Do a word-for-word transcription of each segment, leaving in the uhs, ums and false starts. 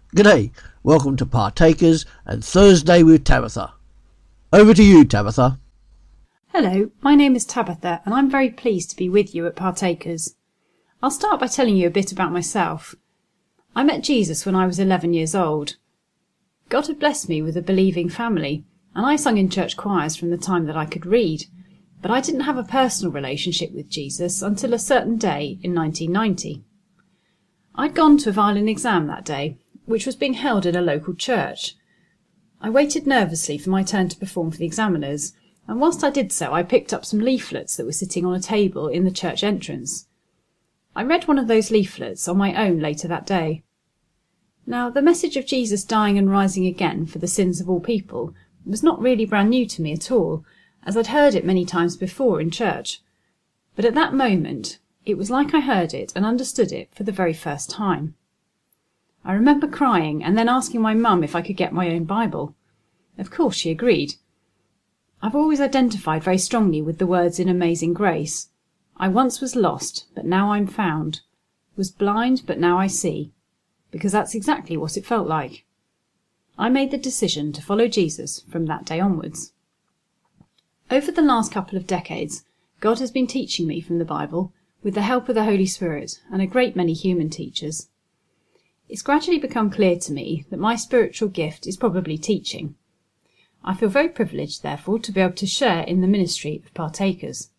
G'day, welcome to Partakers and Thursday with Tabitha. Over to you, Tabitha. Hello, my name is Tabitha and I'm very pleased to be with you at Partakers. I'll start by telling you a bit about myself. I met Jesus when I was eleven years old. God had blessed me with a believing family, and I sung in church choirs from the time that I could read, but I didn't have a personal relationship with Jesus until a certain day in nineteen ninety. I'd gone to a violin exam that day, which was being held in a local church. I waited nervously for my turn to perform for the examiners, and whilst I did so I picked up some leaflets that were sitting on a table in the church entrance. I read one of those leaflets on my own later that day. Now, the message of Jesus dying and rising again for the sins of all people was not really brand new to me at all, as I'd heard it many times before in church. But at that moment, it was like I heard it and understood it for the very first time. I remember crying and then asking my mum if I could get my own Bible. Of course she agreed. I've always identified very strongly with the words in Amazing Grace. I once was lost, but now I'm found. Was blind, but now I see. Because that's exactly what it felt like. I made the decision to follow Jesus from that day onwards. Over the last couple of decades, God has been teaching me from the Bible with the help of the Holy Spirit and a great many human teachers. It's gradually become clear to me that my spiritual gift is probably teaching. I feel very privileged, therefore, to be able to share in the ministry of Partakers.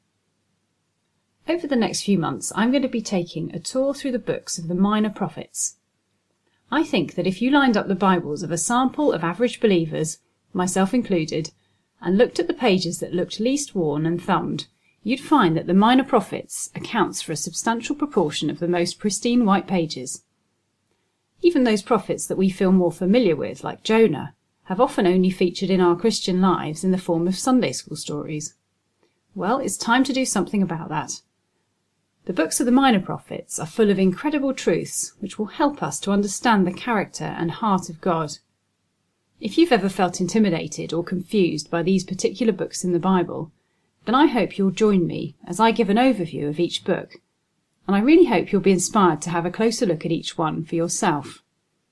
Over the next few months, I'm going to be taking a tour through the books of the minor prophets. I think that if you lined up the Bibles of a sample of average believers, myself included, and looked at the pages that looked least worn and thumbed, you'd find that the minor prophets accounts for a substantial proportion of the most pristine white pages. Even those prophets that we feel more familiar with, like Jonah, have often only featured in our Christian lives in the form of Sunday school stories. Well, it's time to do something about that. The books of the minor prophets are full of incredible truths which will help us to understand the character and heart of God. If you've ever felt intimidated or confused by these particular books in the Bible, then I hope you'll join me as I give an overview of each book, and I really hope you'll be inspired to have a closer look at each one for yourself.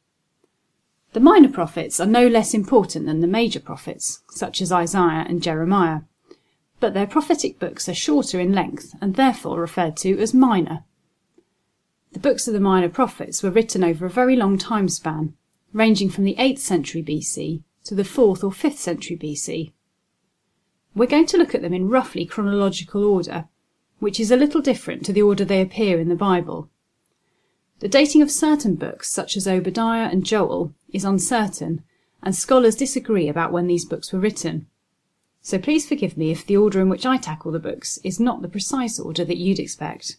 The minor prophets are no less important than the major prophets, such as Isaiah and Jeremiah, but their prophetic books are shorter in length and therefore referred to as minor. The books of the minor prophets were written over a very long time span, ranging from the eighth century B C to the fourth or fifth century B C. We're going to look at them in roughly chronological order, which is a little different to the order they appear in the Bible. The dating of certain books, such as Obadiah and Joel, is uncertain, and scholars disagree about when these books were written. So please forgive me if the order in which I tackle the books is not the precise order that you'd expect.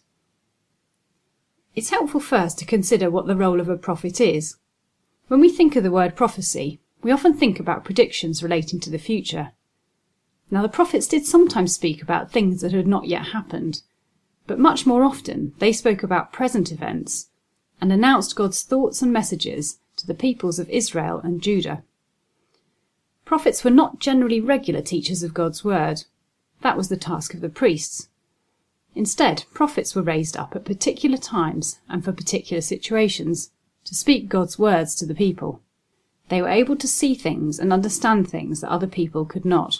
It's helpful first to consider what the role of a prophet is. When we think of the word prophecy, we often think about predictions relating to the future. Now, the prophets did sometimes speak about things that had not yet happened, but much more often they spoke about present events and announced God's thoughts and messages to the peoples of Israel and Judah. Prophets were not generally regular teachers of God's word. That was the task of the priests. Instead, prophets were raised up at particular times and for particular situations to speak God's words to the people. They were able to see things and understand things that other people could not.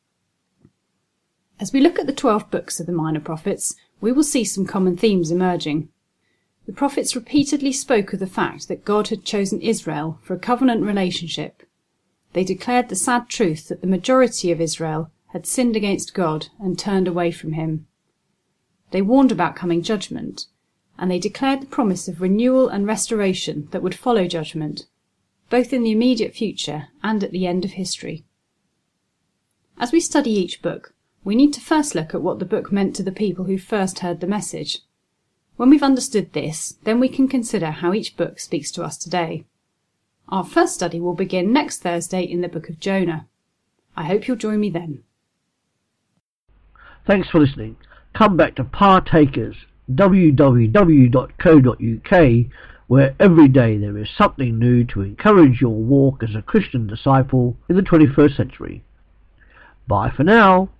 As we look at the twelve books of the minor prophets, we will see some common themes emerging. The prophets repeatedly spoke of the fact that God had chosen Israel for a covenant relationship. They declared the sad truth that the majority of Israel had sinned against God and turned away from him. They warned about coming judgment, and they declared the promise of renewal and restoration that would follow judgment, both in the immediate future and at the end of history. As we study each book, we need to first look at what the book meant to the people who first heard the message. When we've understood this, then we can consider how each book speaks to us today. Our first study will begin next Thursday in the book of Jonah. I hope you'll join me then. Thanks for listening. Come back to Partakers, w w w dot co dot u k, where every day there is something new to encourage your walk as a Christian disciple in the twenty-first century. Bye for now.